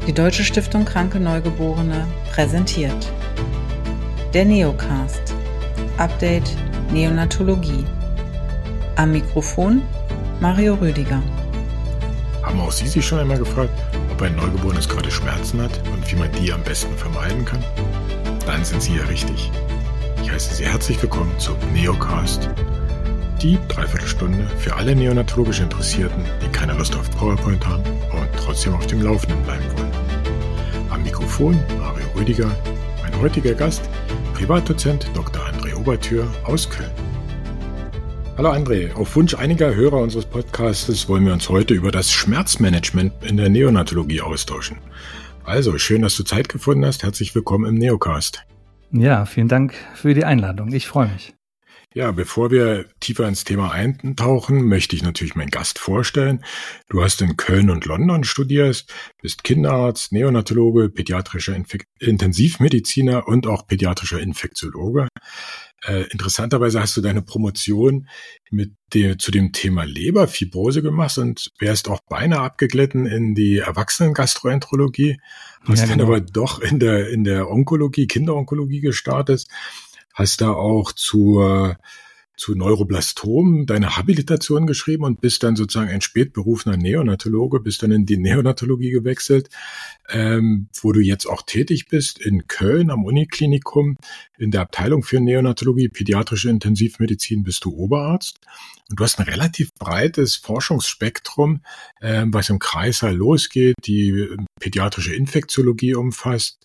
Die Deutsche Stiftung Kranke Neugeborene präsentiert der Neocast. Update Neonatologie. Am Mikrofon Mario Rüdiger. Haben auch Sie sich schon einmal gefragt, ob ein Neugeborenes gerade Schmerzen hat und wie man die am besten vermeiden kann? Dann sind Sie hier richtig. Ich heiße Sie herzlich willkommen zum Neocast. Die Dreiviertelstunde für alle neonatologisch Interessierten, die keine Lust auf PowerPoint haben und trotzdem auf dem Laufenden bleiben wollen. Am Mikrofon Mario Rüdiger, mein heutiger Gast, Privatdozent Dr. André Obertür aus Köln. Hallo André, auf Wunsch einiger Hörer unseres Podcasts wollen wir uns heute über das Schmerzmanagement in der Neonatologie austauschen. Also, schön, dass du Zeit gefunden hast. Herzlich willkommen im Neocast. Ja, vielen Dank für die Einladung. Ich freue mich. Ja, bevor wir tiefer ins Thema eintauchen, möchte ich natürlich meinen Gast vorstellen. Du hast in Köln und London studiert, bist Kinderarzt, Neonatologe, pädiatrischer Intensivmediziner und auch pädiatrischer Infektiologe. Interessanterweise hast du deine Promotion zu dem Thema Leberfibrose gemacht und wärst auch beinahe abgeglitten in die Erwachsenen-Gastroenterologie. Hast dann aber doch in der Onkologie, Kinderonkologie gestartet. Hast da auch zu Neuroblastom deine Habilitation geschrieben und bist dann sozusagen ein spätberufener Neonatologe, bist dann in die Neonatologie gewechselt, wo du jetzt auch tätig bist in Köln am Uniklinikum. In der Abteilung für Neonatologie, pädiatrische Intensivmedizin bist du Oberarzt. Und du hast ein relativ breites Forschungsspektrum, was im Kreißsaal losgeht, die pädiatrische Infektiologie umfasst.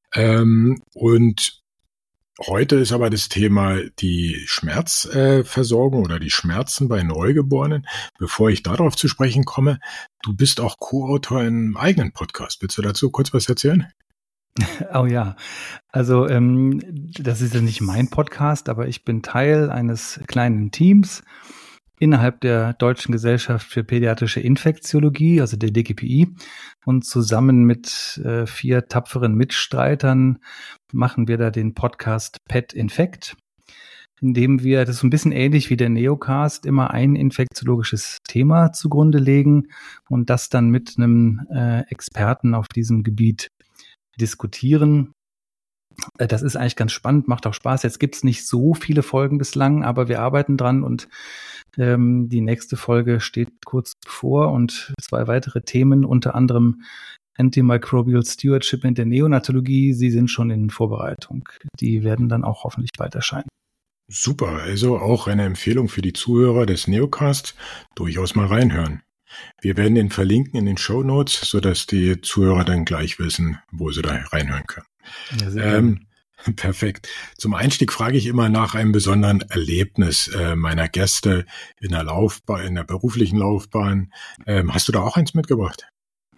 Und heute ist aber das Thema die Schmerzversorgung oder die Schmerzen bei Neugeborenen. Bevor ich darauf zu sprechen komme, du bist auch Co-Autor in einem eigenen Podcast. Willst du dazu kurz was erzählen? Oh ja, also das ist ja nicht mein Podcast, aber ich bin Teil eines kleinen Teams innerhalb der Deutschen Gesellschaft für pädiatrische Infektiologie, also der DGPI. Und zusammen mit 4 tapferen Mitstreitern machen wir da den Podcast Pet Infect, in dem wir, das ist so ein bisschen ähnlich wie der Neocast, immer ein infektiologisches Thema zugrunde legen und das dann mit einem Experten auf diesem Gebiet diskutieren. Das ist eigentlich ganz spannend, macht auch Spaß. Jetzt gibt's nicht so viele Folgen bislang, aber wir arbeiten dran und die nächste Folge steht kurz bevor und 2 weitere Themen, unter anderem Antimicrobial Stewardship in der Neonatologie. Sie sind schon in Vorbereitung. Die werden dann auch hoffentlich bald erscheinen. Super, also auch eine Empfehlung für die Zuhörer des Neocasts, durchaus mal reinhören. Wir werden den verlinken in den Shownotes, sodass die Zuhörer dann gleich wissen, wo sie da reinhören können. Ja, sehr perfekt. Zum Einstieg frage ich immer nach einem besonderen Erlebnis meiner Gäste in der beruflichen Laufbahn. Hast du da auch eins mitgebracht?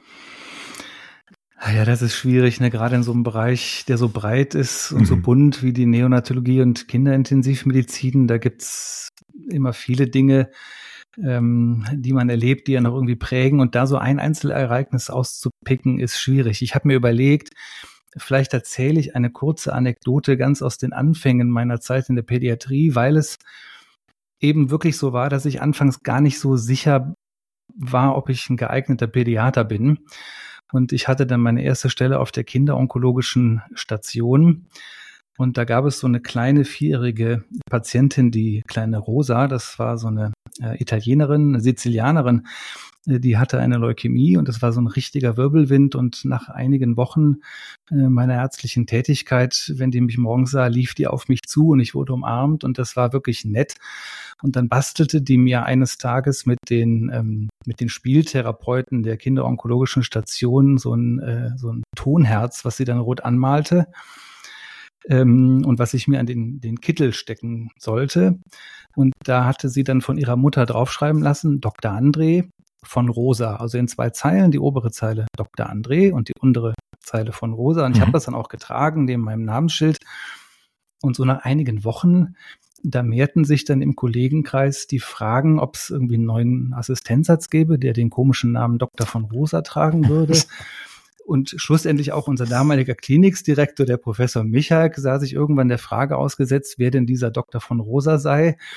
Ja, das ist schwierig, ne? Gerade in so einem Bereich, der so breit ist und so bunt wie die Neonatologie und Kinderintensivmedizin. Da gibt's immer viele Dinge, die man erlebt, die ja noch irgendwie prägen. Und da so ein Einzelereignis auszupicken, ist schwierig. Ich habe mir überlegt, vielleicht erzähle ich eine kurze Anekdote ganz aus den Anfängen meiner Zeit in der Pädiatrie, weil es eben wirklich so war, dass ich anfangs gar nicht so sicher war, ob ich ein geeigneter Pädiater bin. Und ich hatte dann meine erste Stelle auf der kinderonkologischen Station. Und da gab es so eine kleine 4-jährige Patientin, die kleine Rosa, das war so eine Italienerin, eine Sizilianerin, die hatte eine Leukämie und das war so ein richtiger Wirbelwind. Und nach einigen Wochen meiner ärztlichen Tätigkeit, wenn die mich morgens sah, lief die auf mich zu und ich wurde umarmt und das war wirklich nett. Und dann bastelte die mir eines Tages mit den Spieltherapeuten der kinderonkologischen Station so ein Tonherz, was sie dann rot anmalte. Und was ich mir an den Kittel stecken sollte. Und da hatte sie dann von ihrer Mutter draufschreiben lassen, Dr. André von Rosa. Also in 2 Zeilen, die obere Zeile Dr. André und die untere Zeile von Rosa. Und ich habe das dann auch getragen, neben meinem Namensschild. Und so nach einigen Wochen, da mehrten sich dann im Kollegenkreis die Fragen, ob es irgendwie einen neuen Assistenzarzt gäbe, der den komischen Namen Dr. von Rosa tragen würde. Und schlussendlich auch unser damaliger Klinikdirektor, der Professor Michalk, sah sich irgendwann der Frage ausgesetzt, wer denn dieser Dr. von Rosa sei.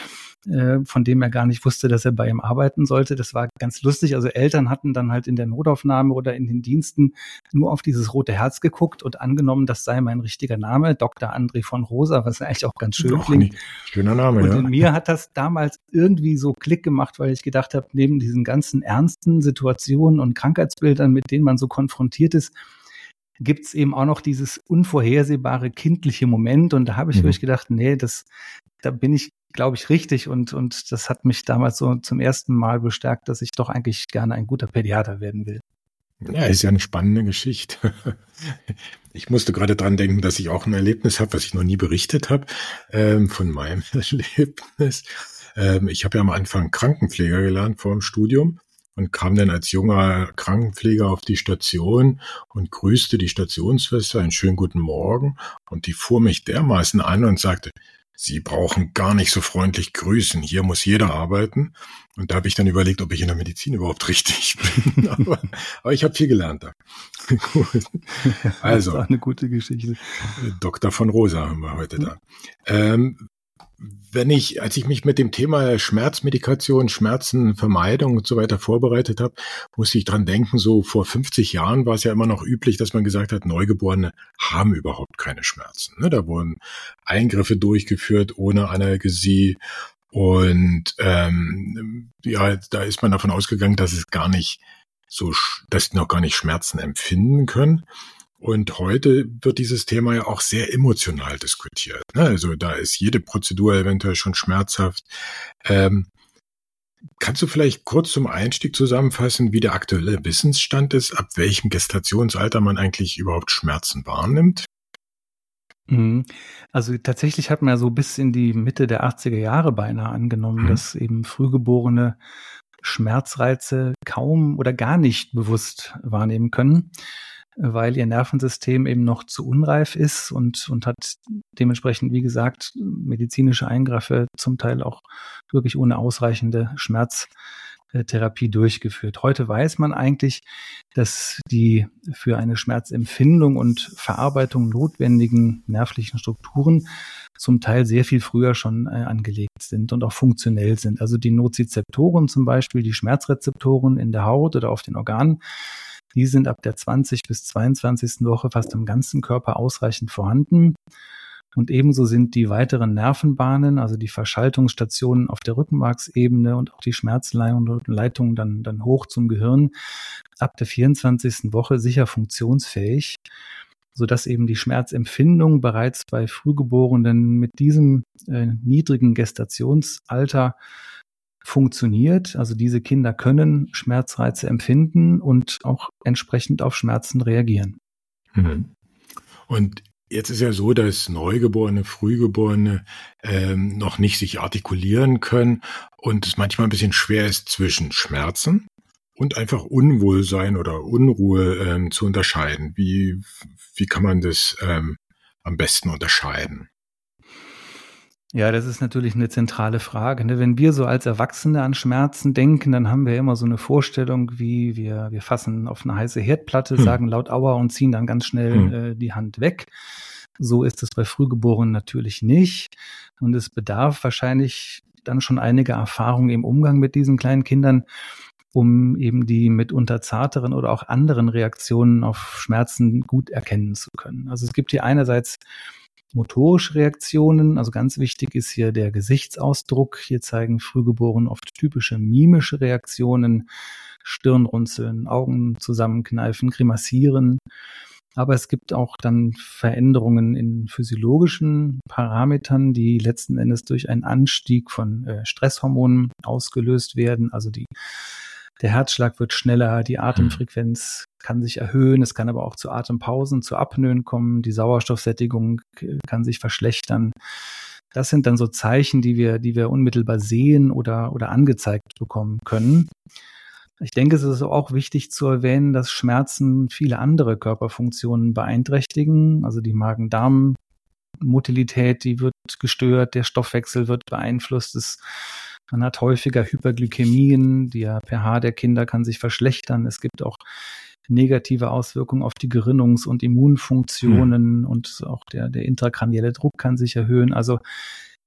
von dem er gar nicht wusste, dass er bei ihm arbeiten sollte. Das war ganz lustig. Also Eltern hatten dann halt in der Notaufnahme oder in den Diensten nur auf dieses rote Herz geguckt und angenommen, das sei mein richtiger Name, Dr. André von Rosa, was eigentlich auch ganz schön klingt. Schöner Name, und ja. In mir hat das damals irgendwie so Klick gemacht, weil ich gedacht habe, neben diesen ganzen ernsten Situationen und Krankheitsbildern, mit denen man so konfrontiert ist, gibt es eben auch noch dieses unvorhersehbare kindliche Moment. Und da habe ich wirklich gedacht, nee, da bin ich, glaube ich, richtig. Und das hat mich damals so zum ersten Mal bestärkt, dass ich doch eigentlich gerne ein guter Pädiater werden will. Ja, ist ja eine spannende Geschichte. Ich musste gerade dran denken, dass ich auch ein Erlebnis habe, was ich noch nie berichtet habe, von meinem Erlebnis. Ich habe ja am Anfang Krankenpfleger gelernt vor dem Studium und kam dann als junger Krankenpfleger auf die Station und grüßte die Stationsschwester, einen schönen guten Morgen. Und die fuhr mich dermaßen an und sagte, Sie brauchen gar nicht so freundlich grüßen, hier muss jeder arbeiten. Und da habe ich dann überlegt, ob ich in der Medizin überhaupt richtig bin. aber ich habe viel gelernt da. Gut. Also, das war eine gute Geschichte. Dr. von Rosa haben wir heute da. Als ich mich mit dem Thema Schmerzmedikation, Schmerzenvermeidung und so weiter vorbereitet habe, musste ich dran denken, so vor 50 Jahren war es ja immer noch üblich, dass man gesagt hat, Neugeborene haben überhaupt keine Schmerzen. Da wurden Eingriffe durchgeführt ohne Analgesie und da ist man davon ausgegangen, dass dass sie noch gar nicht Schmerzen empfinden können. Und heute wird dieses Thema ja auch sehr emotional diskutiert. Also da ist jede Prozedur eventuell schon schmerzhaft. Kannst du vielleicht kurz zum Einstieg zusammenfassen, wie der aktuelle Wissensstand ist, ab welchem Gestationsalter man eigentlich überhaupt Schmerzen wahrnimmt? Also tatsächlich hat man ja so bis in die Mitte der 80er Jahre beinahe angenommen, dass eben Frühgeborene Schmerzreize kaum oder gar nicht bewusst wahrnehmen können, weil ihr Nervensystem eben noch zu unreif ist und hat dementsprechend, wie gesagt, medizinische Eingriffe zum Teil auch wirklich ohne ausreichende Schmerztherapie durchgeführt. Heute weiß man eigentlich, dass die für eine Schmerzempfindung und Verarbeitung notwendigen nervlichen Strukturen zum Teil sehr viel früher schon angelegt sind und auch funktionell sind. Also die Nozizeptoren zum Beispiel, die Schmerzrezeptoren in der Haut oder auf den Organen, die sind ab der 20. bis 22. Woche fast im ganzen Körper ausreichend vorhanden. Und ebenso sind die weiteren Nervenbahnen, also die Verschaltungsstationen auf der Rückenmarksebene und auch die Schmerzleitungen dann hoch zum Gehirn, ab der 24. Woche sicher funktionsfähig, sodass eben die Schmerzempfindung bereits bei Frühgeborenen mit diesem niedrigen Gestationsalter funktioniert. Also diese Kinder können Schmerzreize empfinden und auch entsprechend auf Schmerzen reagieren. Und jetzt ist ja so, dass Neugeborene, Frühgeborene noch nicht sich artikulieren können und es manchmal ein bisschen schwer ist, zwischen Schmerzen und einfach Unwohlsein oder Unruhe zu unterscheiden. Wie kann man das am besten unterscheiden? Ja, das ist natürlich eine zentrale Frage. Wenn wir so als Erwachsene an Schmerzen denken, dann haben wir immer so eine Vorstellung, wie wir fassen auf eine heiße Herdplatte, sagen laut Aua und ziehen dann ganz schnell die Hand weg. So ist es bei Frühgeborenen natürlich nicht. Und es bedarf wahrscheinlich dann schon einiger Erfahrung im Umgang mit diesen kleinen Kindern, um eben die mitunter zarteren oder auch anderen Reaktionen auf Schmerzen gut erkennen zu können. Also es gibt hier einerseits motorische Reaktionen, also ganz wichtig ist hier der Gesichtsausdruck. Hier zeigen Frühgeborene oft typische mimische Reaktionen, Stirnrunzeln, Augen zusammenkneifen, grimassieren. Aber es gibt auch dann Veränderungen in physiologischen Parametern, die letzten Endes durch einen Anstieg von Stresshormonen ausgelöst werden. Also der Herzschlag wird schneller, die Atemfrequenz kann sich erhöhen, es kann aber auch zu Atempausen, zu Apnoen kommen, die Sauerstoffsättigung kann sich verschlechtern. Das sind dann so Zeichen, die wir unmittelbar sehen oder angezeigt bekommen können. Ich denke, es ist auch wichtig zu erwähnen, dass Schmerzen viele andere Körperfunktionen beeinträchtigen. Also die Magen-Darm-Motilität, die wird gestört, der Stoffwechsel wird beeinflusst. Man hat häufiger Hyperglykämien, der pH der Kinder kann sich verschlechtern. Es gibt auch negative Auswirkungen auf die Gerinnungs- und Immunfunktionen und auch der intrakranielle Druck kann sich erhöhen. Also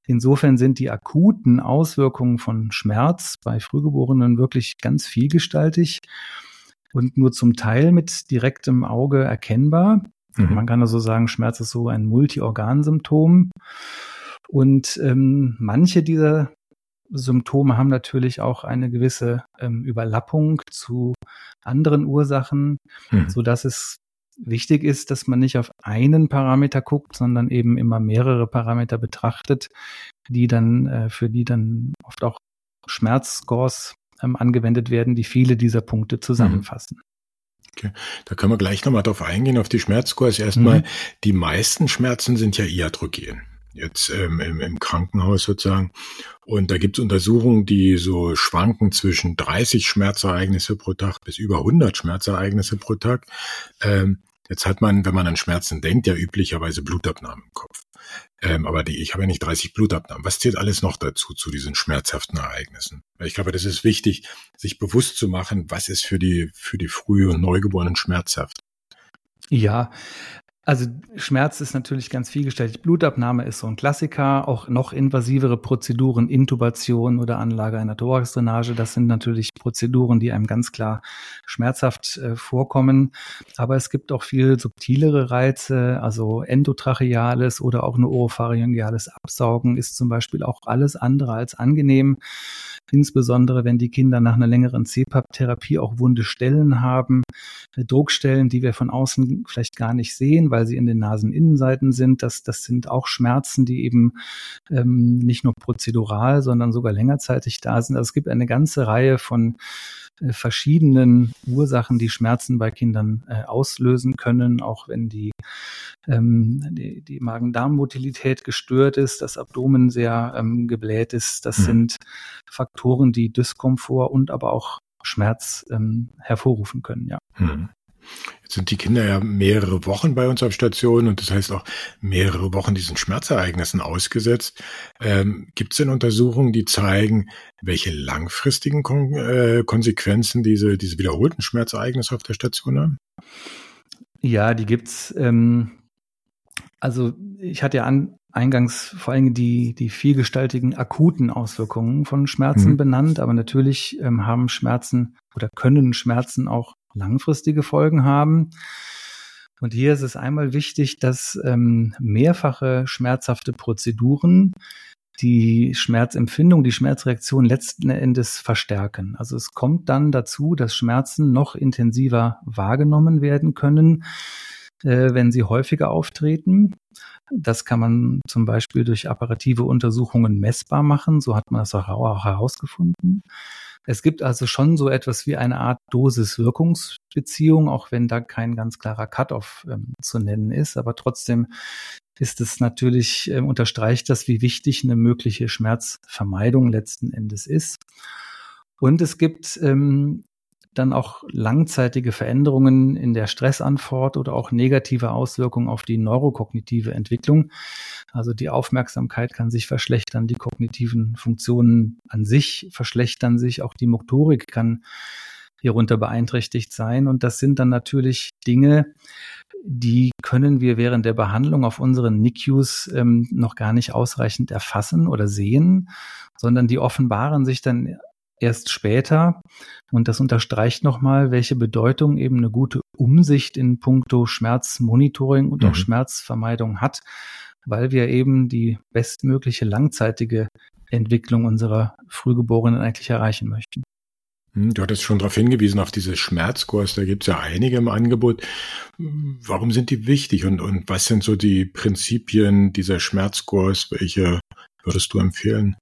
Insofern sind die akuten Auswirkungen von Schmerz bei Frühgeborenen wirklich ganz vielgestaltig und nur zum Teil mit direktem Auge erkennbar. Man kann also sagen, Schmerz ist so ein Multiorgansymptom. Und manche dieser Symptome haben natürlich auch eine gewisse Überlappung zu anderen Ursachen, sodass es wichtig ist, dass man nicht auf einen Parameter guckt, sondern eben immer mehrere Parameter betrachtet, die dann für die dann oft auch Schmerzscores angewendet werden, die viele dieser Punkte zusammenfassen. Okay. Da können wir gleich nochmal drauf eingehen, auf die Schmerzscores. Erstmal, die meisten Schmerzen sind ja iatrogen. Jetzt im Krankenhaus sozusagen. Und da gibt es Untersuchungen, die so schwanken zwischen 30 Schmerzereignisse pro Tag bis über 100 Schmerzereignisse pro Tag. Jetzt hat man, wenn man an Schmerzen denkt, ja üblicherweise Blutabnahmen im Kopf. Aber ich habe ja nicht 30 Blutabnahmen. Was zählt alles noch dazu, zu diesen schmerzhaften Ereignissen? Weil ich glaube, das ist wichtig, sich bewusst zu machen, was ist für die früh- und Neugeborenen schmerzhaft. Ja, also Schmerz ist natürlich ganz vielgestaltig. Blutabnahme ist so ein Klassiker, auch noch invasivere Prozeduren, Intubation oder Anlage einer Thoraxdrainage, das sind natürlich Prozeduren, die einem ganz klar schmerzhaft vorkommen. Aber es gibt auch viel subtilere Reize, also endotracheales oder auch nur oropharyngeales Absaugen ist zum Beispiel auch alles andere als angenehm. Insbesondere, wenn die Kinder nach einer längeren CPAP-Therapie auch wunde Stellen haben, Druckstellen, die wir von außen vielleicht gar nicht sehen, weil sie in den Naseninnenseiten sind. Das sind auch Schmerzen, die eben nicht nur prozedural, sondern sogar längerzeitig da sind. Also es gibt eine ganze Reihe von verschiedenen Ursachen, die Schmerzen bei Kindern auslösen können, auch wenn die Magen-Darm-Motilität gestört ist, das Abdomen sehr gebläht ist. Das sind Faktoren, die Dyskomfort und aber auch Schmerz hervorrufen können, ja. Jetzt sind die Kinder ja mehrere Wochen bei uns auf Station und das heißt auch mehrere Wochen diesen Schmerzereignissen ausgesetzt. Gibt es denn Untersuchungen, die zeigen, welche langfristigen Konsequenzen diese wiederholten Schmerzereignisse auf der Station haben? Ja, die gibt's. Also ich hatte ja eingangs vor allem die vielgestaltigen akuten Auswirkungen von Schmerzen benannt, aber natürlich haben Schmerzen oder können Schmerzen auch langfristige Folgen haben. Und hier ist es einmal wichtig, dass mehrfache schmerzhafte Prozeduren die Schmerzempfindung, die Schmerzreaktion letzten Endes verstärken. Also es kommt dann dazu, dass Schmerzen noch intensiver wahrgenommen werden können, wenn sie häufiger auftreten. Das kann man zum Beispiel durch apparative Untersuchungen messbar machen. So hat man das auch herausgefunden. Es gibt also schon so etwas wie eine Art Dosis-Wirkungsbeziehung, auch wenn da kein ganz klarer Cut-off zu nennen ist. Aber trotzdem ist es natürlich, unterstreicht das, wie wichtig eine mögliche Schmerzvermeidung letzten Endes ist. Und es gibt dann auch langzeitige Veränderungen in der Stressantwort oder auch negative Auswirkungen auf die neurokognitive Entwicklung. Also die Aufmerksamkeit kann sich verschlechtern, die kognitiven Funktionen an sich verschlechtern sich, auch die Motorik kann hierunter beeinträchtigt sein. Und das sind dann natürlich Dinge, die können wir während der Behandlung auf unseren NICUs noch gar nicht ausreichend erfassen oder sehen, sondern die offenbaren sich dann erst später. Und das unterstreicht nochmal, welche Bedeutung eben eine gute Umsicht in puncto Schmerzmonitoring und auch Schmerzvermeidung hat, weil wir eben die bestmögliche langzeitige Entwicklung unserer Frühgeborenen eigentlich erreichen möchten. Du hattest schon darauf hingewiesen, auf diese Schmerzscores, da gibt es ja einige im Angebot. Warum sind die wichtig und was sind so die Prinzipien dieser Schmerzscores? Welche würdest du empfehlen?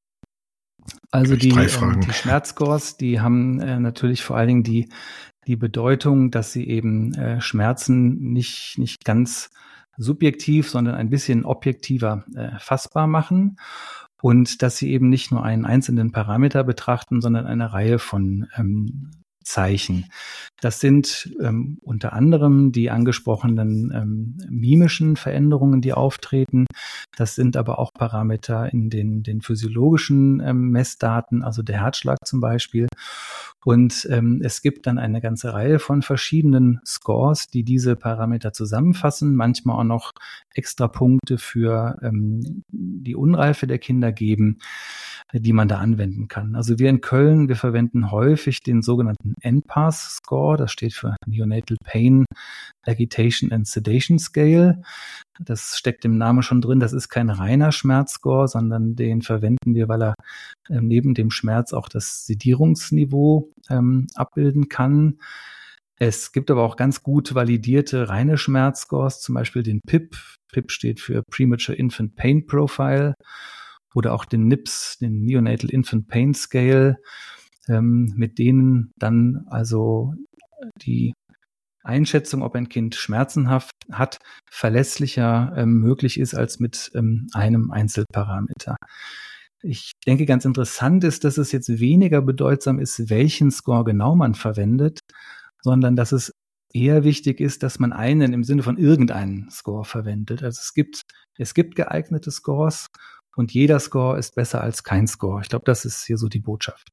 Also die Schmerzscores, die haben natürlich vor allen Dingen die Bedeutung, dass sie eben Schmerzen nicht ganz subjektiv, sondern ein bisschen objektiver fassbar machen und dass sie eben nicht nur einen einzelnen Parameter betrachten, sondern eine Reihe von Zeichen. Das sind unter anderem die angesprochenen mimischen Veränderungen, die auftreten. Das sind aber auch Parameter in den physiologischen Messdaten, also der Herzschlag zum Beispiel. Und es gibt dann eine ganze Reihe von verschiedenen Scores, die diese Parameter zusammenfassen, manchmal auch noch extra Punkte für die Unreife der Kinder geben, die man da anwenden kann. Also wir in Köln, wir verwenden häufig den sogenannten NPAS-Score, das steht für Neonatal Pain, Agitation and Sedation Scale. Das steckt im Namen schon drin, das ist kein reiner Schmerzscore, sondern den verwenden wir, weil er neben dem Schmerz auch das Sedierungsniveau abbilden kann. Es gibt aber auch ganz gut validierte reine Schmerzscores, zum Beispiel den PIP. PIP steht für Premature Infant Pain Profile, oder auch den NIPS, den Neonatal Infant Pain Scale, mit denen dann also die Einschätzung, ob ein Kind Schmerzen hat, verlässlicher möglich ist als mit einem Einzelparameter. Ich denke, ganz interessant ist, dass es jetzt weniger bedeutsam ist, welchen Score genau man verwendet, sondern dass es eher wichtig ist, dass man einen im Sinne von irgendeinen Score verwendet. Also es gibt geeignete Scores und jeder Score ist besser als kein Score. Ich glaube, das ist hier so die Botschaft.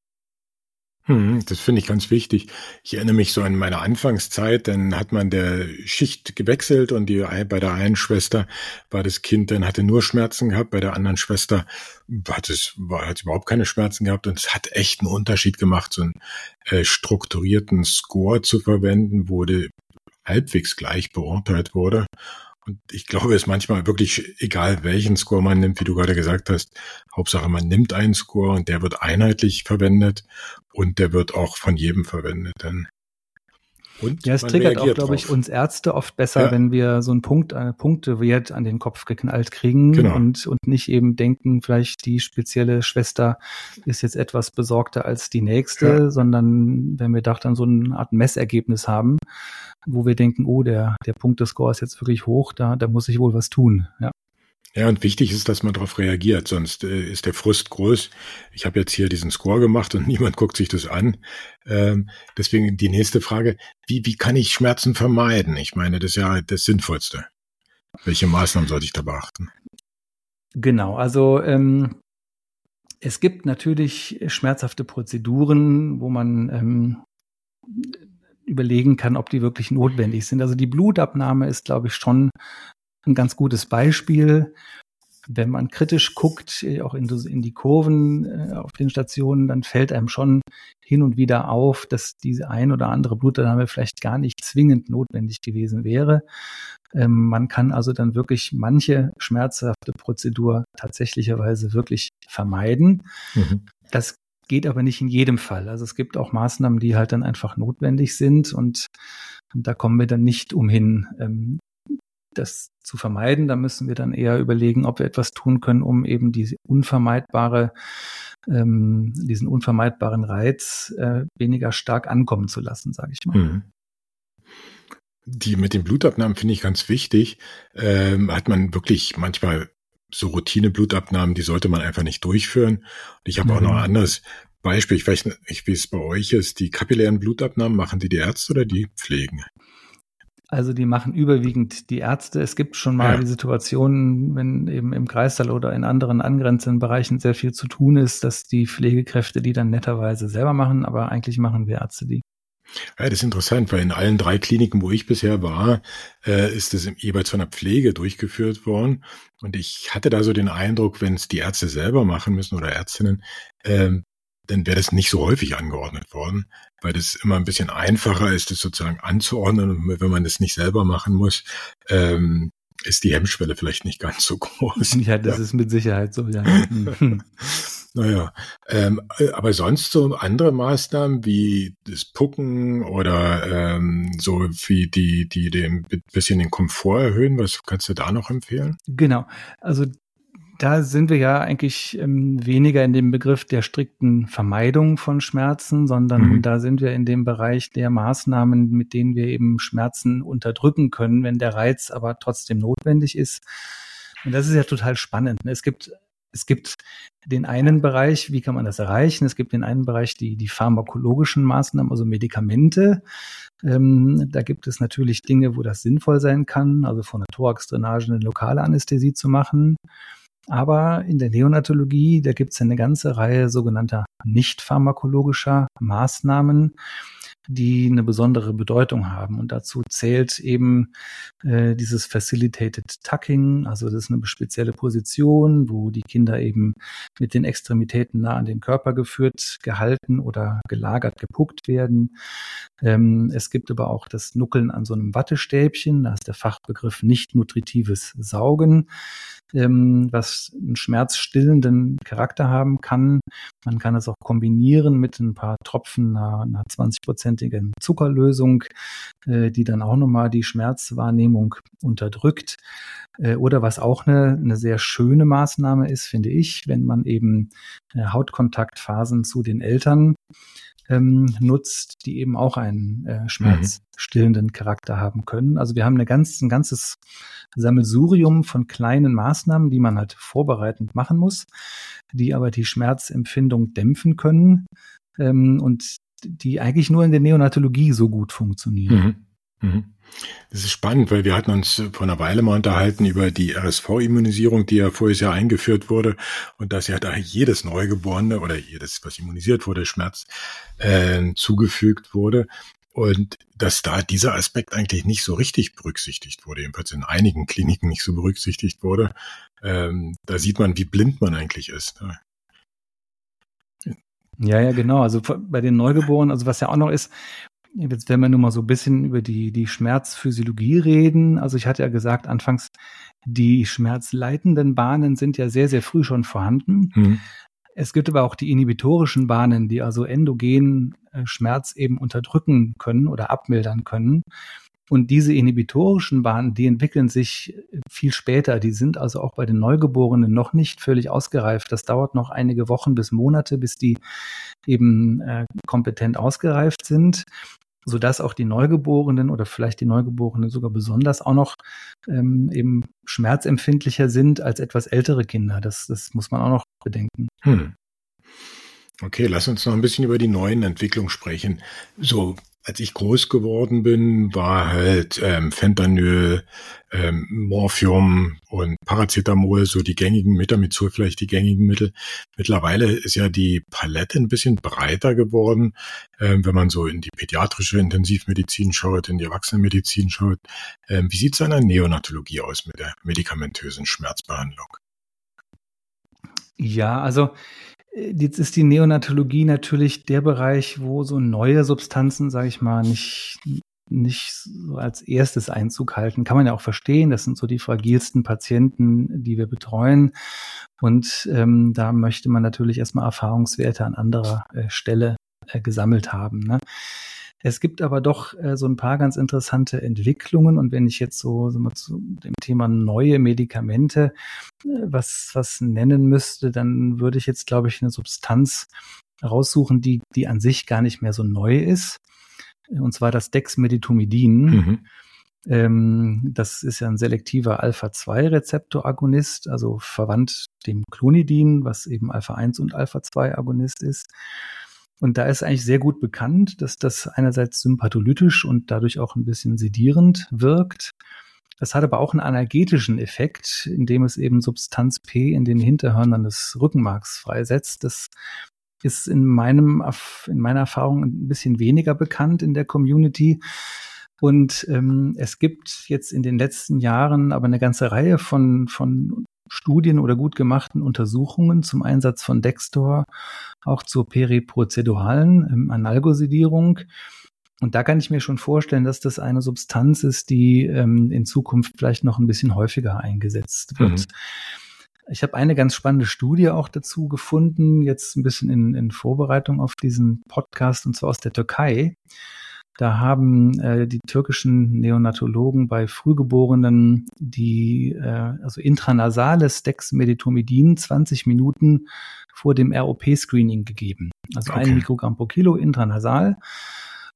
Das finde ich ganz wichtig. Ich erinnere mich so an meine Anfangszeit, dann hat man der Schicht gewechselt und bei der einen Schwester war das Kind, dann hatte nur Schmerzen gehabt, bei der anderen Schwester hat es überhaupt keine Schmerzen gehabt, und es hat echt einen Unterschied gemacht, so einen strukturierten Score zu verwenden, wo halbwegs gleich beurteilt wurde. Und ich glaube, es ist manchmal wirklich egal, welchen Score man nimmt, wie du gerade gesagt hast. Hauptsache, man nimmt einen Score und der wird einheitlich verwendet und der wird auch von jedem verwendet. Und ja, es triggert auch, glaube ich, uns Ärzte oft besser, wenn wir so einen Punktewert an den Kopf geknallt kriegen, genau, und nicht eben denken, vielleicht die spezielle Schwester ist jetzt etwas besorgter als die nächste, sondern wenn wir dann so eine Art Messergebnis haben, wo wir denken, oh, der Punktescore ist jetzt wirklich hoch, da muss ich wohl was tun. Ja, und wichtig ist, dass man darauf reagiert, sonst ist der Frust groß. Ich habe jetzt hier diesen Score gemacht und niemand guckt sich das an. Deswegen die nächste Frage, wie kann ich Schmerzen vermeiden? Ich meine, das ist ja das Sinnvollste. Welche Maßnahmen sollte ich da beachten? Genau, also es gibt natürlich schmerzhafte Prozeduren, wo man überlegen kann, ob die wirklich notwendig sind. Also die Blutabnahme ist, glaube ich, schon ein ganz gutes Beispiel. Wenn man kritisch guckt, auch in die Kurven auf den Stationen, dann fällt einem schon hin und wieder auf, dass diese ein oder andere Blutabnahme vielleicht gar nicht zwingend notwendig gewesen wäre. Man kann also dann wirklich manche schmerzhafte Prozedur tatsächlicherweise wirklich vermeiden. Mhm. Das geht aber nicht in jedem Fall. Also es gibt auch Maßnahmen, die halt dann einfach notwendig sind, und da kommen wir dann nicht umhin, das zu vermeiden. Da müssen wir dann eher überlegen, ob wir etwas tun können, um eben diesen unvermeidbaren Reiz weniger stark ankommen zu lassen, sage ich mal. Mhm. Die mit den Blutabnahmen finde ich ganz wichtig. Hat man wirklich manchmal so Routine-Blutabnahmen, die sollte man einfach nicht durchführen. Und ich habe auch noch ein anderes Beispiel. Ich weiß nicht, wie es bei euch ist. Die kapillären Blutabnahmen, machen die Ärzte oder die Pflegen? Also die machen überwiegend die Ärzte. Es gibt schon mal die Situation, wenn eben im Kreissaal oder in anderen angrenzenden Bereichen sehr viel zu tun ist, dass die Pflegekräfte die dann netterweise selber machen, aber eigentlich machen wir Ärzte die. Ja, das ist interessant, weil in allen 3 Kliniken, wo ich bisher war, ist es jeweils von der Pflege durchgeführt worden. Und ich hatte da so den Eindruck, wenn es die Ärzte selber machen müssen oder Ärztinnen, dann wäre das nicht so häufig angeordnet worden, weil das immer ein bisschen einfacher ist, das sozusagen anzuordnen. Und wenn man das nicht selber machen muss, ist die Hemmschwelle vielleicht nicht ganz so groß. Ja, das ist mit Sicherheit so. Ja. Naja, aber sonst so andere Maßnahmen wie das Pucken oder so wie die ein bisschen den Komfort erhöhen, was kannst du da noch empfehlen? Genau, also da sind wir ja eigentlich weniger in dem Begriff der strikten Vermeidung von Schmerzen, sondern da sind wir in dem Bereich der Maßnahmen, mit denen wir eben Schmerzen unterdrücken können, wenn der Reiz aber trotzdem notwendig ist. Und das ist ja total spannend. Es gibt es gibt den einen Bereich, wie kann man das erreichen? Es gibt den einen Bereich die pharmakologischen Maßnahmen, also Medikamente. Da gibt es natürlich Dinge, wo das sinnvoll sein kann, also von der Thoraxdrainage eine lokale Anästhesie zu machen. Aber in der Neonatologie, da gibt es eine ganze Reihe sogenannter nicht pharmakologischer Maßnahmen, die eine besondere Bedeutung haben. Und dazu zählt eben dieses Facilitated Tucking, also das ist eine spezielle Position, wo die Kinder eben mit den Extremitäten nah an den Körper geführt, gehalten oder gelagert, gepuckt werden. Es gibt aber auch das Nuckeln an so einem Wattestäbchen, da ist der Fachbegriff nicht nutritives Saugen, was einen schmerzstillenden Charakter haben kann. Man kann es auch kombinieren mit ein paar Tropfen einer 20-prozentigen Zuckerlösung, die dann auch nochmal die Schmerzwahrnehmung unterdrückt. Oder was auch eine sehr schöne Maßnahme ist, finde ich, wenn man eben Hautkontaktphasen zu den Eltern nutzt, die eben auch einen schmerzstillenden Charakter haben können. Also wir haben ein ganzes Sammelsurium von kleinen Maßnahmen, die man halt vorbereitend machen muss, die aber die Schmerzempfindung dämpfen können und die eigentlich nur in der Neonatologie so gut funktionieren. Das ist spannend, weil wir hatten uns vor einer Weile mal unterhalten über die RSV-Immunisierung, die ja voriges Jahr eingeführt wurde und dass ja da jedes Neugeborene oder jedes, was immunisiert wurde, Schmerz zugefügt wurde und dass da dieser Aspekt eigentlich nicht so richtig berücksichtigt wurde, jedenfalls in einigen Kliniken nicht so berücksichtigt wurde. Da sieht man, wie blind man eigentlich ist. Ja, genau. Also bei den Neugeborenen, also was ja auch noch ist, jetzt werden wir nur mal so ein bisschen über die Schmerzphysiologie reden. Also ich hatte ja gesagt, anfangs, die schmerzleitenden Bahnen sind ja sehr, sehr früh schon vorhanden. Es gibt aber auch die inhibitorischen Bahnen, die also endogen Schmerz eben unterdrücken können oder abmildern können. Und diese inhibitorischen Bahnen, die entwickeln sich viel später. Die sind also auch bei den Neugeborenen noch nicht völlig ausgereift. Das dauert noch einige Wochen bis Monate, bis die eben kompetent ausgereift sind, sodass auch die Neugeborenen oder vielleicht die Neugeborenen sogar besonders auch noch eben schmerzempfindlicher sind als etwas ältere Kinder. Das muss man auch noch bedenken. Okay, lass uns noch ein bisschen über die neuen Entwicklungen sprechen. So, als ich groß geworden bin, war halt Fentanyl, Morphium und Paracetamol so die gängigen, Metamizol vielleicht die gängigen Mittel. Mittlerweile ist ja die Palette ein bisschen breiter geworden, wenn man so in die pädiatrische Intensivmedizin schaut, in die Erwachsenenmedizin schaut. Wie sieht es in der Neonatologie aus mit der medikamentösen Schmerzbehandlung? Ja, also jetzt ist die Neonatologie natürlich der Bereich, wo so neue Substanzen, sage ich mal, nicht so als erstes Einzug halten. Kann man ja auch verstehen, das sind so die fragilsten Patienten, die wir betreuen. Und da möchte man natürlich erstmal Erfahrungswerte an anderer Stelle gesammelt haben, ne? Es gibt aber doch so ein paar ganz interessante Entwicklungen. Und wenn ich jetzt so zu dem Thema neue Medikamente was nennen müsste, dann würde ich jetzt, glaube ich, eine Substanz raussuchen, die an sich gar nicht mehr so neu ist. Und zwar das Dexmedetomidin. Das ist ja ein selektiver Alpha-2-Rezeptor-Agonist, also verwandt dem Clonidin, was eben Alpha-1 und Alpha-2-Agonist ist. Und da ist eigentlich sehr gut bekannt, dass das einerseits sympatholytisch und dadurch auch ein bisschen sedierend wirkt. Das hat aber auch einen analgetischen Effekt, indem es eben Substanz P in den Hinterhörnern des Rückenmarks freisetzt. Das ist in meiner Erfahrung ein bisschen weniger bekannt in der Community. Und es gibt jetzt in den letzten Jahren aber eine ganze Reihe von Studien oder gut gemachten Untersuchungen zum Einsatz von Dextor, auch zur periprozeduralen Analgosedierung. Und da kann ich mir schon vorstellen, dass das eine Substanz ist, die in Zukunft vielleicht noch ein bisschen häufiger eingesetzt wird. Ich habe eine ganz spannende Studie auch dazu gefunden, jetzt ein bisschen in Vorbereitung auf diesen Podcast, und zwar aus der Türkei. Da haben die türkischen Neonatologen bei Frühgeborenen also intranasales Dexmedetomidin 20 Minuten vor dem ROP-Screening gegeben. Also 1 Mikrogramm pro Kilo intranasal.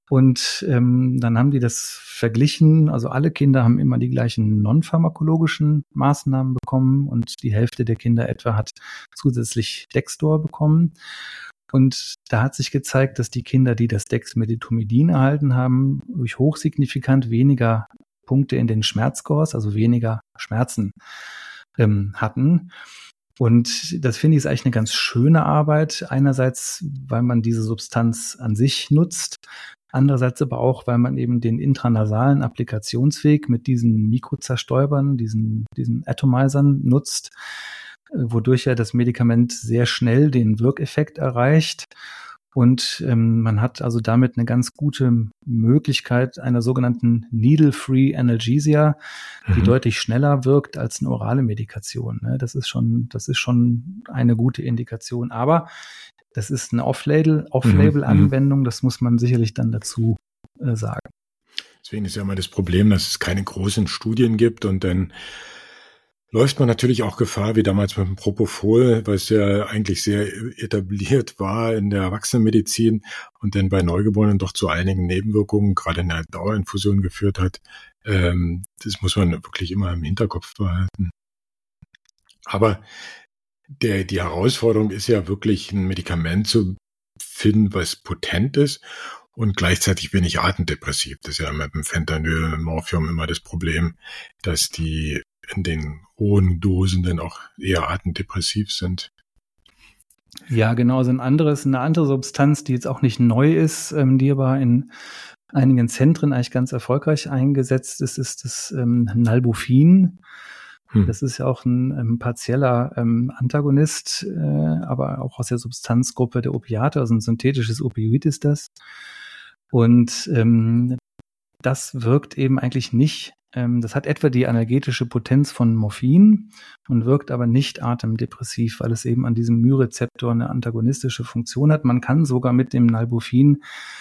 Und dann haben die das verglichen. Also alle Kinder haben immer die gleichen non-pharmakologischen Maßnahmen bekommen und die Hälfte der Kinder etwa hat zusätzlich Dexdor bekommen. Und da hat sich gezeigt, dass die Kinder, die das Dexmedetomidin erhalten haben, durch hochsignifikant weniger Punkte in den Schmerzscores, also weniger Schmerzen hatten. Und das finde ich ist eigentlich eine ganz schöne Arbeit. Einerseits, weil man diese Substanz an sich nutzt. Andererseits aber auch, weil man eben den intranasalen Applikationsweg mit diesen Mikrozerstäubern, diesen Atomizern nutzt, wodurch ja das Medikament sehr schnell den Wirkeffekt erreicht. Und man hat also damit eine ganz gute Möglichkeit einer sogenannten Needle-Free Analgesia, die deutlich schneller wirkt als eine orale Medikation. Ne? Das ist schon eine gute Indikation. Aber das ist eine Off-Label-Anwendung, das muss man sicherlich dann dazu sagen. Deswegen ist ja immer das Problem, dass es keine großen Studien gibt und dann läuft man natürlich auch Gefahr, wie damals mit dem Propofol, was ja eigentlich sehr etabliert war in der Erwachsenenmedizin und dann bei Neugeborenen doch zu einigen Nebenwirkungen, gerade in der Dauerinfusion geführt hat. Das muss man wirklich immer im Hinterkopf behalten. Aber die Herausforderung ist ja wirklich, ein Medikament zu finden, was potent ist und gleichzeitig wenig atemdepressiv. Das ist ja mit dem Fentanyl, mit Morphium immer das Problem, dass die in den hohen Dosen dann auch eher atemdepressiv sind. Ja, genau. So eine andere Substanz, die jetzt auch nicht neu ist, die aber in einigen Zentren eigentlich ganz erfolgreich eingesetzt ist, ist das Nalbuphine. Das ist ja auch ein partieller Antagonist, aber auch aus der Substanzgruppe der Opiate, also ein synthetisches Opioid ist das. Und das wirkt eben eigentlich nicht. Das hat etwa die analgetische Potenz von Morphin und wirkt aber nicht atemdepressiv, weil es eben an diesem Myrezeptor eine antagonistische Funktion hat. Man kann sogar mit dem Nalbuphine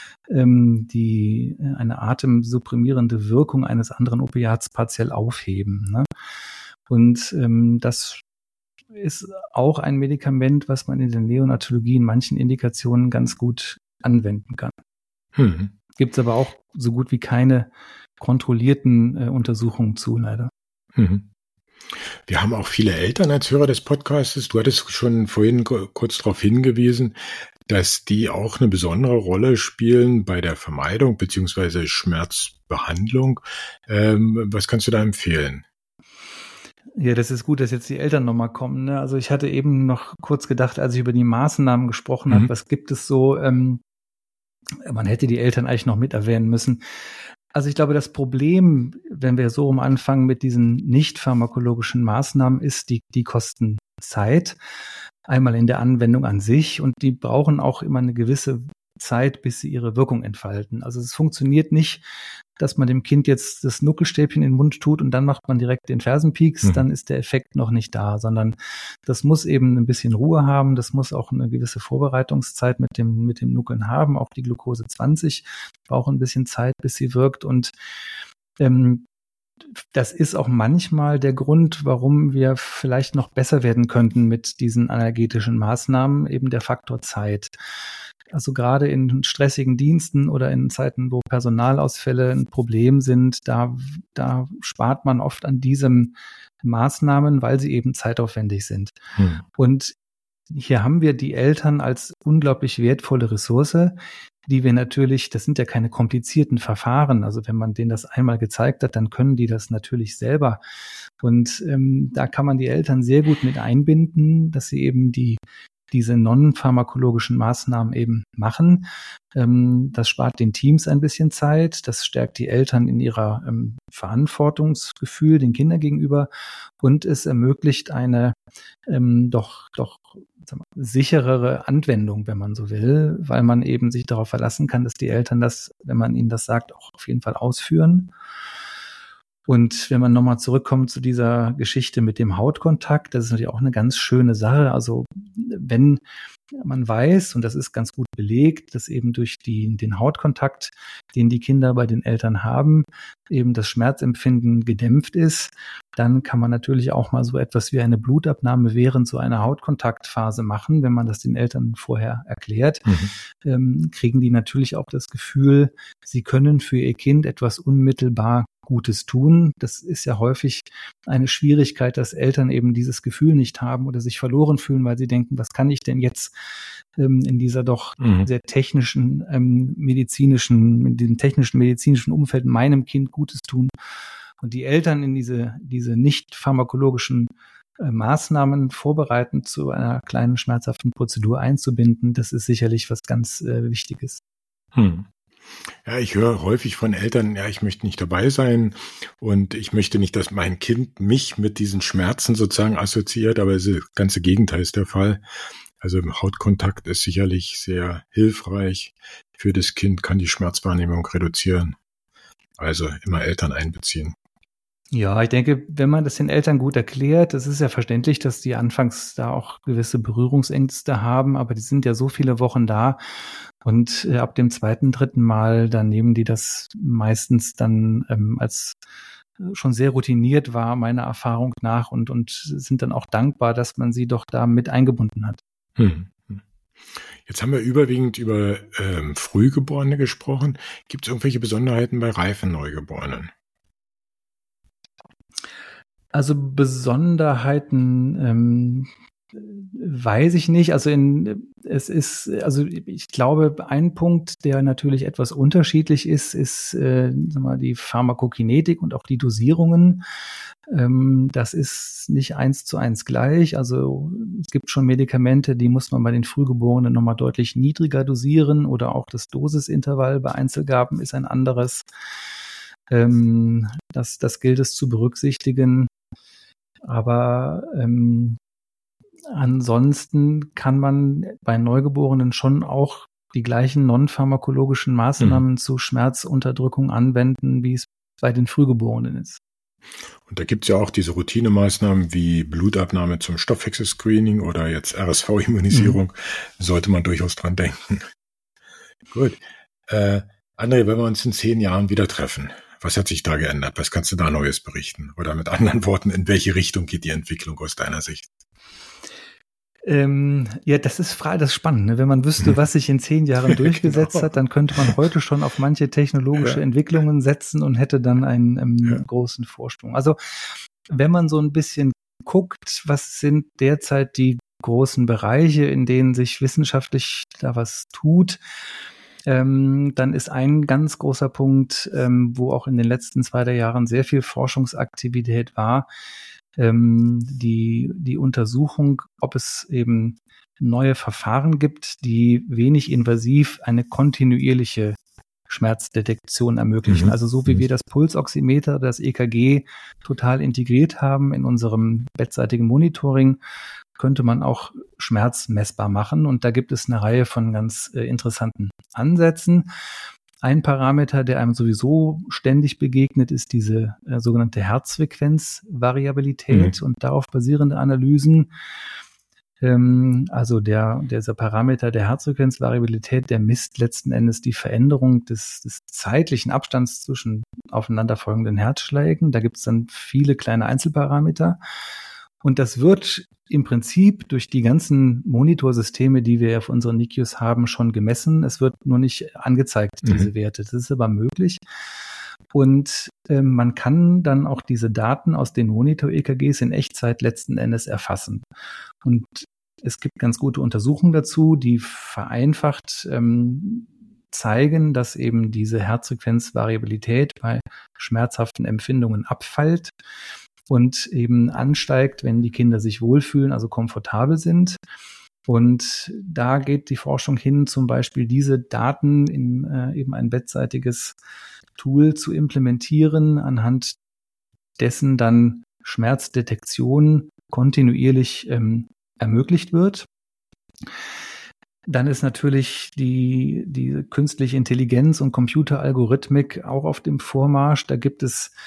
eine atemsupprimierende Wirkung eines anderen Opiats partiell aufheben. Ne? Und das ist auch ein Medikament, was man in der Neonatologie in manchen Indikationen ganz gut anwenden kann. Gibt es aber auch so gut wie keine kontrollierten Untersuchungen zu, leider. Wir haben auch viele Eltern als Hörer des Podcasts. Du hattest schon vorhin kurz darauf hingewiesen, dass die auch eine besondere Rolle spielen bei der Vermeidung bzw. Schmerzbehandlung. Was kannst du da empfehlen? Ja, das ist gut, dass jetzt die Eltern nochmal kommen. Ne? Also ich hatte eben noch kurz gedacht, als ich über die Maßnahmen gesprochen habe, was gibt es so? Man hätte die Eltern eigentlich noch mit erwähnen müssen. Also ich glaube, das Problem, wenn wir so anfangen mit diesen nicht pharmakologischen Maßnahmen, ist, die kosten Zeit. Einmal in der Anwendung an sich und die brauchen auch immer eine gewisse Zeit, bis sie ihre Wirkung entfalten. Also es funktioniert nicht, dass man dem Kind jetzt das Nuckelstäbchen in den Mund tut und dann macht man direkt den Fersenpieks, dann ist der Effekt noch nicht da, sondern das muss eben ein bisschen Ruhe haben, das muss auch eine gewisse Vorbereitungszeit mit dem Nuckeln haben, auch die Glucose 20 braucht ein bisschen Zeit, bis sie wirkt und das ist auch manchmal der Grund, warum wir vielleicht noch besser werden könnten mit diesen analgetischen Maßnahmen, eben der Faktor Zeit. Also gerade in stressigen Diensten oder in Zeiten, wo Personalausfälle ein Problem sind, da spart man oft an diesen Maßnahmen, weil sie eben zeitaufwendig sind. Und hier haben wir die Eltern als unglaublich wertvolle Ressource, die wir natürlich, das sind ja keine komplizierten Verfahren, also wenn man denen das einmal gezeigt hat, dann können die das natürlich selber. Und da kann man die Eltern sehr gut mit einbinden, dass sie eben diese non-pharmakologischen Maßnahmen eben machen. Das spart den Teams ein bisschen Zeit, das stärkt die Eltern in ihrer Verantwortungsgefühl den Kindern gegenüber und es ermöglicht eine doch sicherere Anwendung, wenn man so will, weil man eben sich darauf verlassen kann, dass die Eltern das, wenn man ihnen das sagt, auch auf jeden Fall ausführen. Und wenn man nochmal zurückkommt zu dieser Geschichte mit dem Hautkontakt, das ist natürlich auch eine ganz schöne Sache. Also wenn man weiß, und das ist ganz gut belegt, dass eben durch den Hautkontakt, den die Kinder bei den Eltern haben, eben das Schmerzempfinden gedämpft ist, dann kann man natürlich auch mal so etwas wie eine Blutabnahme während so einer Hautkontaktphase machen. Wenn man das den Eltern vorher erklärt, kriegen die natürlich auch das Gefühl, sie können für ihr Kind etwas unmittelbar Gutes tun. Das ist ja häufig eine Schwierigkeit, dass Eltern eben dieses Gefühl nicht haben oder sich verloren fühlen, weil sie denken, was kann ich denn jetzt in dieser doch sehr technischen, in diesem technischen, medizinischen Umfeld meinem Kind Gutes tun. Und die Eltern in diese nicht pharmakologischen Maßnahmen vorbereiten, zu einer kleinen schmerzhaften Prozedur einzubinden, das ist sicherlich was ganz Wichtiges. Ja, ich höre häufig von Eltern, ja, ich möchte nicht dabei sein und ich möchte nicht, dass mein Kind mich mit diesen Schmerzen sozusagen assoziiert, aber das ganze Gegenteil ist der Fall. Also Hautkontakt ist sicherlich sehr hilfreich für das Kind, kann die Schmerzwahrnehmung reduzieren. Also immer Eltern einbeziehen. Ja, ich denke, wenn man das den Eltern gut erklärt, es ist ja verständlich, dass die anfangs da auch gewisse Berührungsängste haben, aber die sind ja so viele Wochen da und ab dem 2., 3. Mal, dann nehmen die das meistens dann als schon sehr routiniert war, meiner Erfahrung nach, und sind dann auch dankbar, dass man sie doch da mit eingebunden hat. Jetzt haben wir überwiegend über Frühgeborene gesprochen. Gibt es irgendwelche Besonderheiten bei reifen Neugeborenen? Also Besonderheiten weiß ich nicht. Also ich glaube, ein Punkt, der natürlich etwas unterschiedlich ist die Pharmakokinetik und auch die Dosierungen. Das ist nicht 1:1 gleich. Also es gibt schon Medikamente, die muss man bei den Frühgeborenen nochmal deutlich niedriger dosieren, oder auch das Dosisintervall bei Einzelgaben ist ein anderes. Das gilt es zu berücksichtigen. Aber ansonsten kann man bei Neugeborenen schon auch die gleichen non-pharmakologischen Maßnahmen zu Schmerzunterdrückung anwenden, wie es bei den Frühgeborenen ist. Und da gibt es ja auch diese Routinemaßnahmen wie Blutabnahme zum Stoffwechselscreening oder jetzt RSV-Immunisierung. Sollte man durchaus dran denken. Gut. André, wenn wir uns in 10 Jahren wieder treffen, was hat sich da geändert? Was kannst du da Neues berichten? Oder mit anderen Worten, in welche Richtung geht die Entwicklung aus deiner Sicht? Ja, das ist spannend. Ne? Wenn man wüsste, was sich in 10 Jahren durchgesetzt hat, dann könnte man heute schon auf manche technologische Entwicklungen setzen und hätte dann einen großen Vorsprung. Also wenn man so ein bisschen guckt, was sind derzeit die großen Bereiche, in denen sich wissenschaftlich da was tut, dann ist ein ganz großer Punkt, wo auch in den letzten 2 Jahren sehr viel Forschungsaktivität war, die Untersuchung, ob es eben neue Verfahren gibt, die wenig invasiv eine kontinuierliche Schmerzdetektion ermöglichen. Also so wie wir das Pulsoximeter, das EKG total integriert haben in unserem beidseitigen Monitoring, könnte man auch Schmerz messbar machen. Und da gibt es eine Reihe von ganz interessanten Ansätzen. Ein Parameter, der einem sowieso ständig begegnet, ist diese sogenannte Herzfrequenzvariabilität und darauf basierende Analysen. Also dieser Parameter der Herzfrequenzvariabilität, der misst letzten Endes die Veränderung des zeitlichen Abstands zwischen aufeinanderfolgenden Herzschlägen. Da gibt es dann viele kleine Einzelparameter. Und das wird im Prinzip durch die ganzen Monitorsysteme, die wir auf unseren NICUs haben, schon gemessen. Es wird nur nicht angezeigt, diese Werte. Das ist aber möglich. Und man kann dann auch diese Daten aus den Monitor-EKGs in Echtzeit letzten Endes erfassen. Und es gibt ganz gute Untersuchungen dazu, die vereinfacht zeigen, dass eben diese Herzfrequenzvariabilität bei schmerzhaften Empfindungen abfällt und eben ansteigt, wenn die Kinder sich wohlfühlen, also komfortabel sind. Und da geht die Forschung hin, zum Beispiel diese Daten in eben ein beidseitiges Tool zu implementieren, anhand dessen dann Schmerzdetektion kontinuierlich ermöglicht wird. Dann ist natürlich die künstliche Intelligenz und Computeralgorithmik auch auf dem Vormarsch. Da gibt es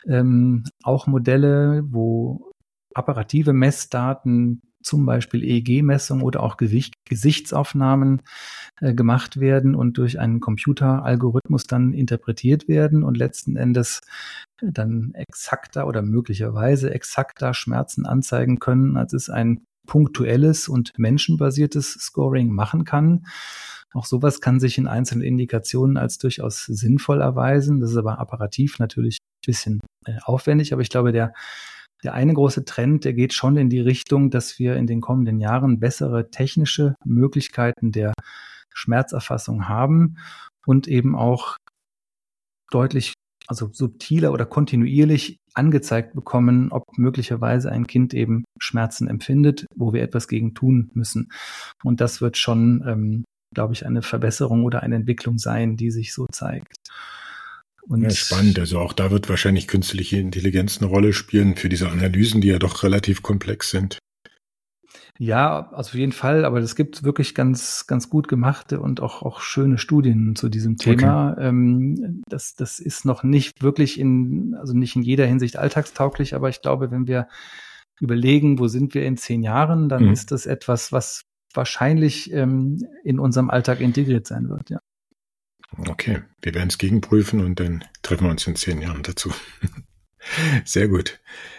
auch Modelle, wo apparative Messdaten, zum Beispiel EEG-Messung oder auch Gesichtsaufnahmen gemacht werden und durch einen Computeralgorithmus dann interpretiert werden und letzten Endes dann exakter oder möglicherweise exakter Schmerzen anzeigen können, als es ein punktuelles und menschenbasiertes Scoring machen kann. Auch sowas kann sich in einzelnen Indikationen als durchaus sinnvoll erweisen. Das ist aber apparativ natürlich ein bisschen aufwendig, aber ich glaube, der eine große Trend, der geht schon in die Richtung, dass wir in den kommenden Jahren bessere technische Möglichkeiten der Schmerzerfassung haben und eben auch deutlich, also subtiler oder kontinuierlich angezeigt bekommen, ob möglicherweise ein Kind eben Schmerzen empfindet, wo wir etwas gegen tun müssen. Und das wird schon, glaube ich, eine Verbesserung oder eine Entwicklung sein, die sich so zeigt. Und ja, spannend. Also auch da wird wahrscheinlich künstliche Intelligenz eine Rolle spielen für diese Analysen, die ja doch relativ komplex sind. Ja, also auf jeden Fall, aber es gibt wirklich ganz, ganz gut gemachte und auch schöne Studien zu diesem Thema. Okay. Das ist noch nicht wirklich also nicht in jeder Hinsicht alltagstauglich, aber ich glaube, wenn wir überlegen, wo sind wir in 10 Jahren, dann ist das etwas, was wahrscheinlich in unserem Alltag integriert sein wird, ja. Okay, wir werden es gegenprüfen und dann treffen wir uns in 10 Jahren dazu. Sehr gut.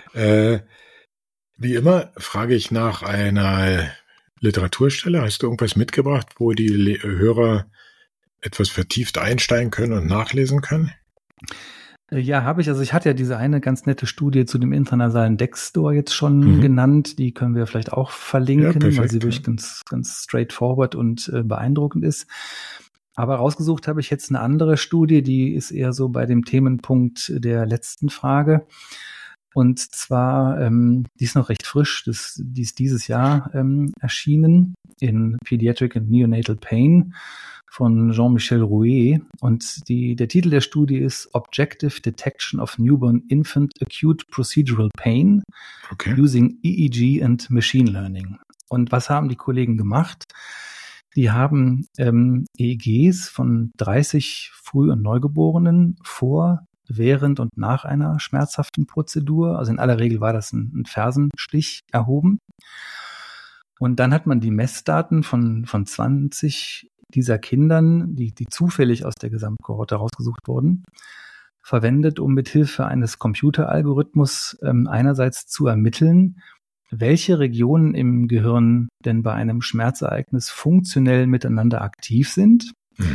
Wie immer frage ich nach einer Literaturstelle. Hast du irgendwas mitgebracht, wo die Hörer etwas vertieft einsteigen können und nachlesen können? Ja, habe ich. Also ich hatte ja diese eine ganz nette Studie zu dem internasalen Dexdor jetzt schon genannt. Die können wir vielleicht auch verlinken, ja, perfekt, weil sie wirklich ganz, ganz straightforward und beeindruckend ist. Aber rausgesucht habe ich jetzt eine andere Studie, die ist eher so bei dem Themenpunkt der letzten Frage. Und zwar, die ist noch recht frisch, die ist dieses Jahr erschienen in Pediatric and Neonatal Pain von Jean-Michel Rouet. Und der Titel der Studie ist Objective Detection of Newborn Infant Acute Procedural Pain using EEG and Machine Learning. Und was haben die Kollegen gemacht? Die haben EEGs von 30 Früh- und Neugeborenen vor, während und nach einer schmerzhaften Prozedur, also in aller Regel war das ein Fersenstich, erhoben. Und dann hat man die Messdaten von 20 dieser Kindern, die zufällig aus der Gesamtkohorte rausgesucht wurden, verwendet, um mithilfe eines Computeralgorithmus einerseits zu ermitteln, welche Regionen im Gehirn denn bei einem Schmerzereignis funktionell miteinander aktiv sind.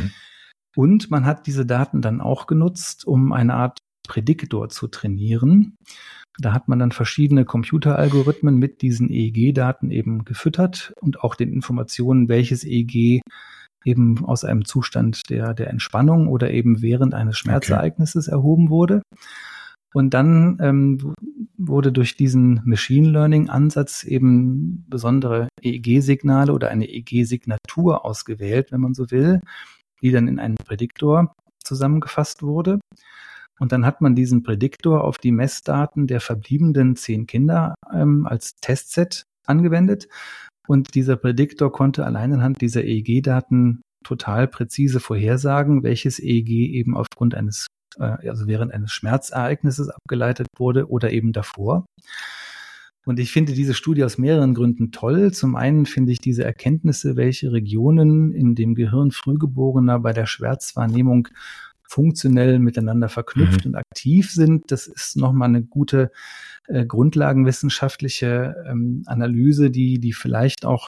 Und man hat diese Daten dann auch genutzt, um eine Art Prädiktor zu trainieren. Da hat man dann verschiedene Computeralgorithmen mit diesen EEG-Daten eben gefüttert und auch den Informationen, welches EEG eben aus einem Zustand der Entspannung oder eben während eines Schmerzereignisses erhoben wurde. Und dann wurde durch diesen Machine Learning Ansatz eben besondere EEG-Signale oder eine EEG-Signatur ausgewählt, wenn man so will, die dann in einen Prädiktor zusammengefasst wurde. Und dann hat man diesen Prädiktor auf die Messdaten der verbliebenen 10 Kinder als Testset angewendet. Und dieser Prädiktor konnte allein anhand dieser EEG-Daten total präzise vorhersagen, welches EEG eben aufgrund also während eines Schmerzereignisses abgeleitet wurde oder eben davor. Und ich finde diese Studie aus mehreren Gründen toll. Zum einen finde ich diese Erkenntnisse, welche Regionen in dem Gehirn Frühgeborener bei der Schmerzwahrnehmung funktionell miteinander verknüpft und aktiv sind. Das ist nochmal eine gute grundlagenwissenschaftliche Analyse, die vielleicht auch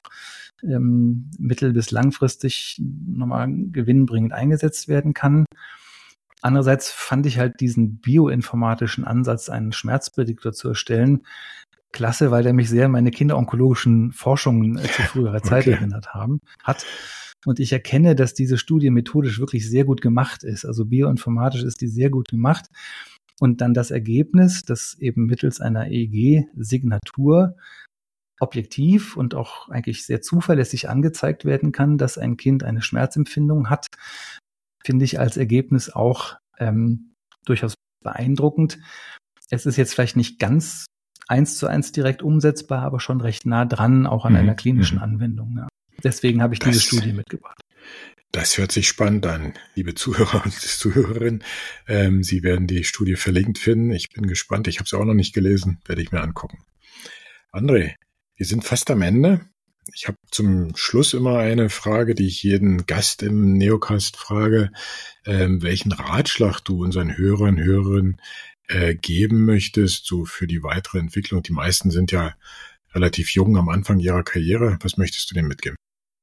mittel- bis langfristig nochmal gewinnbringend eingesetzt werden kann. Andererseits fand ich halt diesen bioinformatischen Ansatz, einen Schmerzprädiktor zu erstellen, klasse, weil der mich sehr an meine kinderonkologischen Forschungen zu früherer Zeit erinnert hat. Und ich erkenne, dass diese Studie methodisch wirklich sehr gut gemacht ist. Also bioinformatisch ist die sehr gut gemacht. Und dann das Ergebnis, das eben mittels einer EEG-Signatur objektiv und auch eigentlich sehr zuverlässig angezeigt werden kann, dass ein Kind eine Schmerzempfindung hat, finde ich als Ergebnis auch durchaus beeindruckend. Es ist jetzt vielleicht nicht ganz 1:1 direkt umsetzbar, aber schon recht nah dran, auch an einer klinischen Anwendung. Ja. Deswegen habe ich diese Studie mitgebracht. Das hört sich spannend an, liebe Zuhörer und Zuhörerinnen. Sie werden die Studie verlinkt finden. Ich bin gespannt. Ich habe sie auch noch nicht gelesen, werde ich mir angucken. André, wir sind fast am Ende. Ich habe zum Schluss immer eine Frage, die ich jeden Gast im Neocast frage, welchen Ratschlag du unseren Hörern, Hörerinnen geben möchtest, so für die weitere Entwicklung. Die meisten sind ja relativ jung am Anfang ihrer Karriere. Was möchtest du denen mitgeben?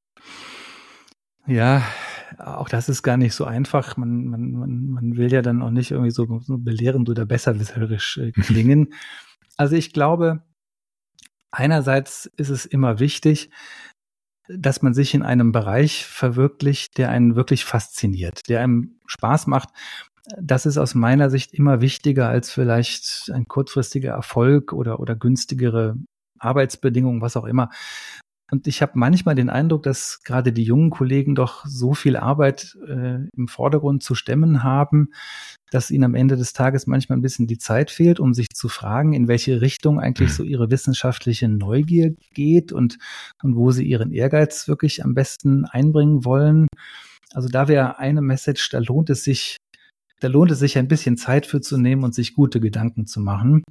Ja, auch das ist gar nicht so einfach. Man will ja dann auch nicht irgendwie so belehrend oder besserwisserisch klingen. Also ich glaube, einerseits ist es immer wichtig, dass man sich in einem Bereich verwirklicht, der einen wirklich fasziniert, der einem Spaß macht. Das ist aus meiner Sicht immer wichtiger als vielleicht ein kurzfristiger Erfolg oder günstigere Arbeitsbedingungen, was auch immer. Und ich habe manchmal den Eindruck, dass gerade die jungen Kollegen doch so viel Arbeit im Vordergrund zu stemmen haben, dass ihnen am Ende des Tages manchmal ein bisschen die Zeit fehlt, um sich zu fragen, in welche Richtung eigentlich so ihre wissenschaftliche Neugier geht und wo sie ihren Ehrgeiz wirklich am besten einbringen wollen. Also da wäre eine Message, da lohnt es sich ein bisschen Zeit für zu nehmen und sich gute Gedanken zu machen.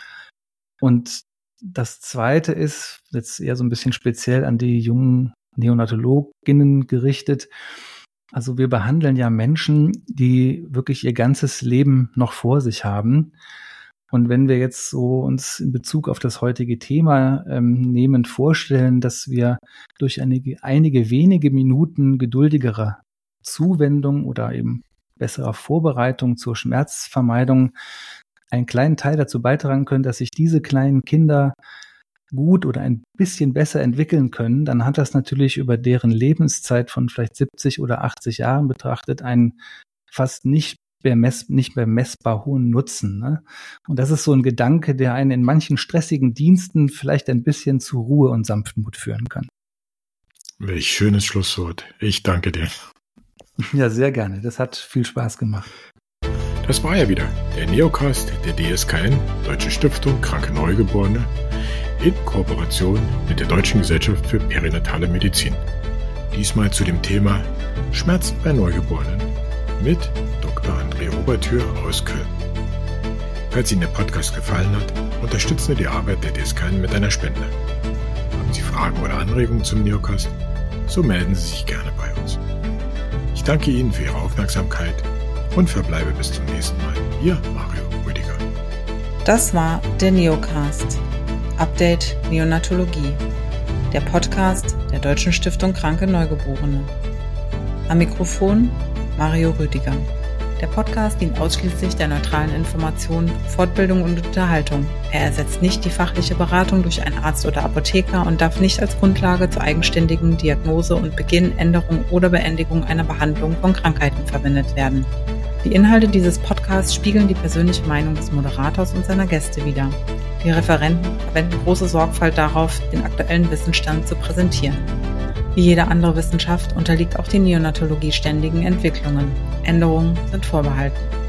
Und das Zweite ist jetzt eher so ein bisschen speziell an die jungen Neonatologinnen gerichtet. Also wir behandeln ja Menschen, die wirklich ihr ganzes Leben noch vor sich haben. Und wenn wir jetzt so uns in Bezug auf das heutige Thema nehmend vorstellen, dass wir durch einige wenige Minuten geduldigerer Zuwendung oder eben besserer Vorbereitung zur Schmerzvermeidung einen kleinen Teil dazu beitragen können, dass sich diese kleinen Kinder gut oder ein bisschen besser entwickeln können, dann hat das natürlich über deren Lebenszeit von vielleicht 70 oder 80 Jahren betrachtet einen fast nicht mehr messbar hohen Nutzen. Ne? Und das ist so ein Gedanke, der einen in manchen stressigen Diensten vielleicht ein bisschen zu Ruhe und Sanftmut führen kann. Welch schönes Schlusswort. Ich danke dir. Ja, sehr gerne. Das hat viel Spaß gemacht. Das war ja wieder der Neocast der DSKN, Deutsche Stiftung Kranke Neugeborene, in Kooperation mit der Deutschen Gesellschaft für Perinatale Medizin. Diesmal zu dem Thema Schmerzen bei Neugeborenen mit Dr. André Obertür aus Köln. Falls Ihnen der Podcast gefallen hat, unterstützen Sie die Arbeit der DSKN mit einer Spende. Haben Sie Fragen oder Anregungen zum Neocast? So melden Sie sich gerne bei uns. Ich danke Ihnen für Ihre Aufmerksamkeit und verbleibe bis zum nächsten Mal. Ihr Mario Rüdiger. Das war der Neocast. Update Neonatologie. Der Podcast der Deutschen Stiftung Kranke Neugeborene. Am Mikrofon Mario Rüdiger. Der Podcast dient ausschließlich der neutralen Information, Fortbildung und Unterhaltung. Er ersetzt nicht die fachliche Beratung durch einen Arzt oder Apotheker und darf nicht als Grundlage zur eigenständigen Diagnose und Beginn, Änderung oder Beendigung einer Behandlung von Krankheiten verwendet werden. Die Inhalte dieses Podcasts spiegeln die persönliche Meinung des Moderators und seiner Gäste wider. Die Referenten verwenden große Sorgfalt darauf, den aktuellen Wissensstand zu präsentieren. Wie jede andere Wissenschaft unterliegt auch die Neonatologie ständigen Entwicklungen. Änderungen sind vorbehalten.